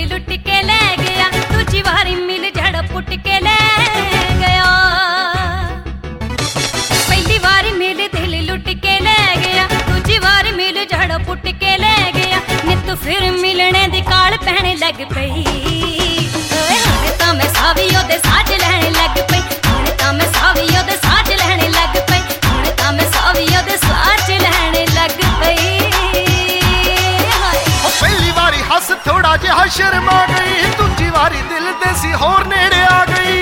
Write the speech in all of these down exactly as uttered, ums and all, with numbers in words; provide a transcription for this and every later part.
लुट के ले गया, दूजी वारी मिल जड़ पुट के ले गया। पहली बारी मिल दिल लुट के ले गया, दूजी वारी मिल जड़ पुट के ले गया। नित फिर मिलने दी काल पैने लग पई, हुण तां मैं सावी ओदे साज लैण लग पई, हुण तां मैं सावी ओदे साज लैण लग पई, हुण तां मैं सावी ओदे साज लैण लग पई। पहली बारी हस थोड़ा जिहा शर्मा गई, दूजी वारी दिल दे सी होर नेड़े आ गई।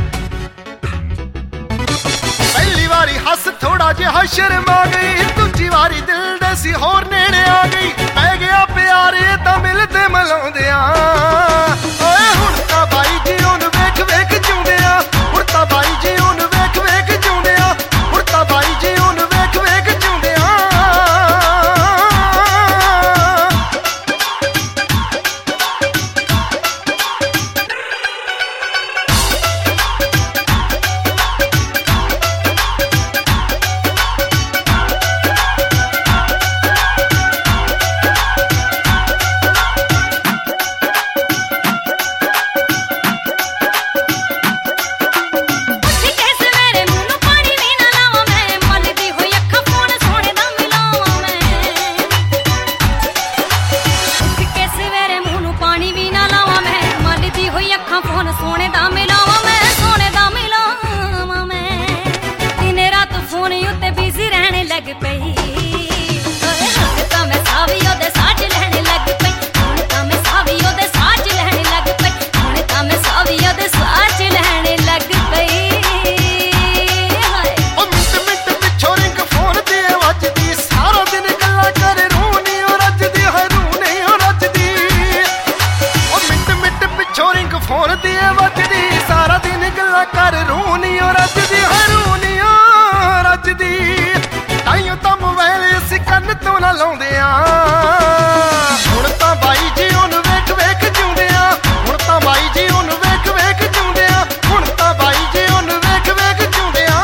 पहली बारी हस थोड़ा जिहा शर्मा गई, दूजी वारी दिल दे सी होर नेड़े आ गई। पै गया प्यार तां मिलदे मलाउंदियां, ओए हुण तां बाई जी ओनू वेख वेख जिउंदियां, हुण तां बाई जी ओनू वेख वेख जिउंदियां, हुण तां बाई जी ओनू वेख वेख जिउंदियां। फोन सोने दा मिलावा मैं, सोने दा मिलावा मैं, दिन रात फोन उत्ते बिजी रहने लग पई। हुण तां मैं सावी ओदे साज लैण लग पई, हुण तां मैं सावी ओदे साज लैण लग पई, हुण तां मैं सावी ओदे साज लैण लग पई। ओ मिंट मिंट पिछों रिंग फोन दी वजदी, सारा दिन गल्लां करे रूह नी ओ रजदी, है रूह नहीं ओ रजदी। ओ मिंट मिंट पिछों रिंग फोन दी वजदी, सारा दिन गल्लां कर रूह नी ओ रजदी, है रूह नी ओ रजदी। ताइयों तां मोबाइल असीं कंन तों ना लाउंदियां, हुण तां बाई जी ओनू वेख वेख जिउंदियां, हुण तां बाई जी ओनू वेख वेख जिउंदियां, हुण तां बाई जी ओनू वेख वेख जिउंदियां,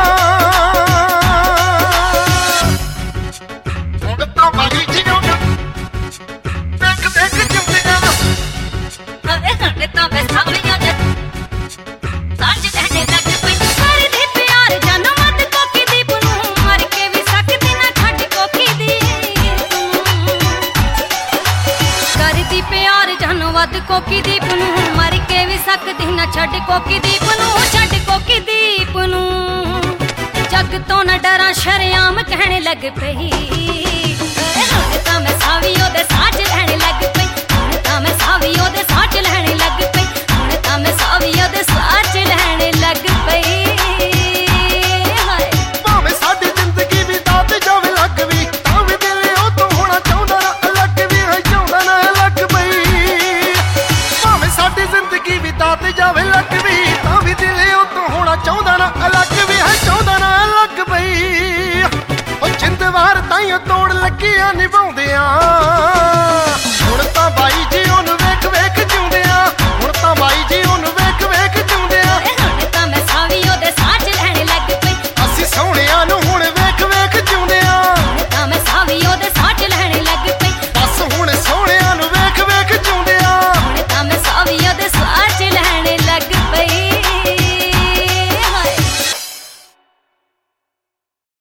हुण तां बाई जी ओनू वेख वेख जिउंदियां। हुण तां मैं सावी ओदे साज लैण लग पई। करदी प्यार जानो मत कोकी दीप नूं, मर के भी सकदी ना छड्ड कोकी दीप नूं। करदी प्यार जानो वध कोकी दीप नूं, मर के भी सकदी ना छड्ड कोकी दीप नूं, छड्ड कोकी दीप नूं। जग तो न डरां शरेआम कहण लग पई, हुण तां मैं सावी ओदे साज लैण लग पई, हुण तां मैं सावी ओदे साज लैण लग पई, हुण तां मैं सावी ओदे साज लैण लग पई। भावें साडी जिंदगी भी दात जावे लग भी, तां भी दिल ओ तूं होना चाहुंदा ना अलग भी, है चाहुंदा ना अलग बई। भावें साडी जिंदगी भी दात जावे लग भी, तां भी दिल ओ तूं होना चाहुंदा ना अलग भी, है चाहुंदा ना अलग बई। ओ जिंद वार ताइयों तोड़ लगियां निभाउंदियां।